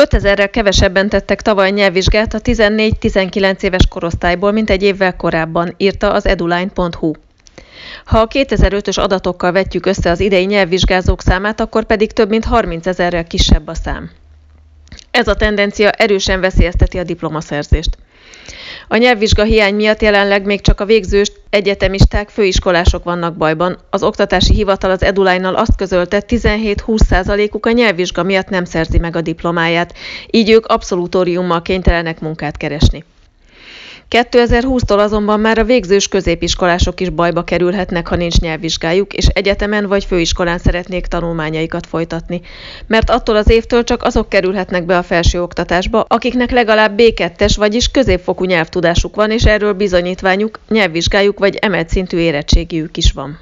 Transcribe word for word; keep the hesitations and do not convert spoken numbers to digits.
ötezerrel kevesebben tettek tavaly nyelvvizsgát a tizennégy-tizenkilenc éves korosztályból, mint egy évvel korábban, írta az eduline pont hu. Ha a kétezer-ötös adatokkal vetjük össze az idei nyelvvizsgázók számát, akkor pedig több mint harmincezerrel kisebb a szám. Ez a tendencia erősen veszélyezteti a diplomaszerzést. A nyelvvizsga hiány miatt jelenleg még csak a végző egyetemisták, főiskolások vannak bajban. Az oktatási hivatal az eduline-nal azt közölte, tizenhét-húsz százalékuk a nyelvvizsga miatt nem szerzi meg a diplomáját, így ők abszolutóriummal kénytelenek munkát keresni. kétezer-húsztól azonban már a végzős középiskolások is bajba kerülhetnek, ha nincs nyelvvizsgájuk, és egyetemen vagy főiskolán szeretnék tanulmányaikat folytatni. Mert attól az évtől csak azok kerülhetnek be a felsőoktatásba, akiknek legalább bé kettes, vagyis középfokú nyelvtudásuk van, és erről bizonyítványuk, nyelvvizsgájuk vagy emelt szintű érettségiük is van.